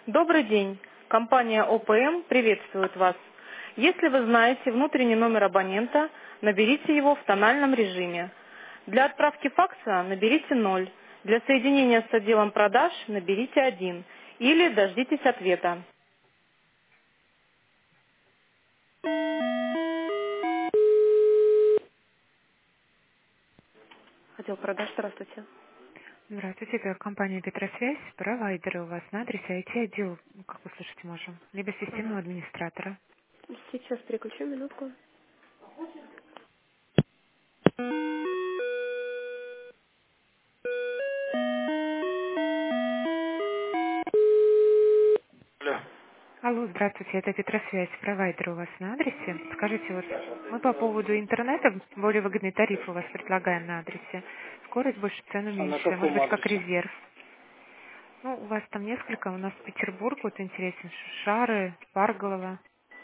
Добрый день. Компания ОПМ приветствует вас. Если вы знаете внутренний номер абонента, наберите его в тональном режиме. Для отправки факса наберите 0. Для соединения с отделом продаж наберите 1. Или дождитесь ответа. Отдел продаж, здравствуйте. Здравствуйте, это компания Петросвязь, провайдеры у вас на адресе IT-отдел, как вы слышите, можем, либо системного Ага. администратора. Сейчас переключу минутку. Алло. Алло, здравствуйте, это Петросвязь, провайдеры у вас на адресе. Скажите, вот мы по поводу интернета более выгодный тариф у вас предлагаем на адресе. Скорость больше, цену А на меньше, может каком быть, как адресе? резерв. Ну, у вас там несколько, у нас Петербург, вот интересен, Шары, Парголова,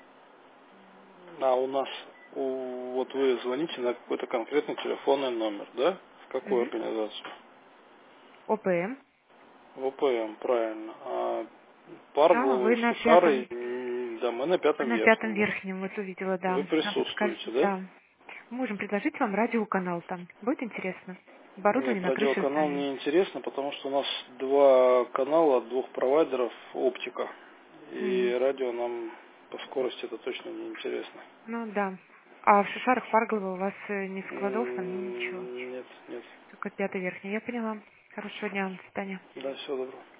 А у нас, вот вы звоните на какой-то конкретный телефонный номер, да? В какую Мгм. организацию? ОПМ. В ОПМ, правильно. А А, Парглову вы и на Шишары, пятом. да, мы на Вы пятом на пятом верхнем, да. верхнем, вот увидела, Вы да. А подскажите, присутствуете, да? да. Можем предложить вам радиоканал там. Будет интересно? Оборудование Нет, на крыше радиоканал здания. не интересно, потому что у нас два канала от двух провайдеров оптика. Мгм. И радио нам по скорости это точно не интересно. Ну да. А в Шишарах Фарголова у вас ни складов, там, ни ничего. Нет, нет. Только пятый верхний. Я поняла. Хорошего дня. До свидания. Да, всего доброго.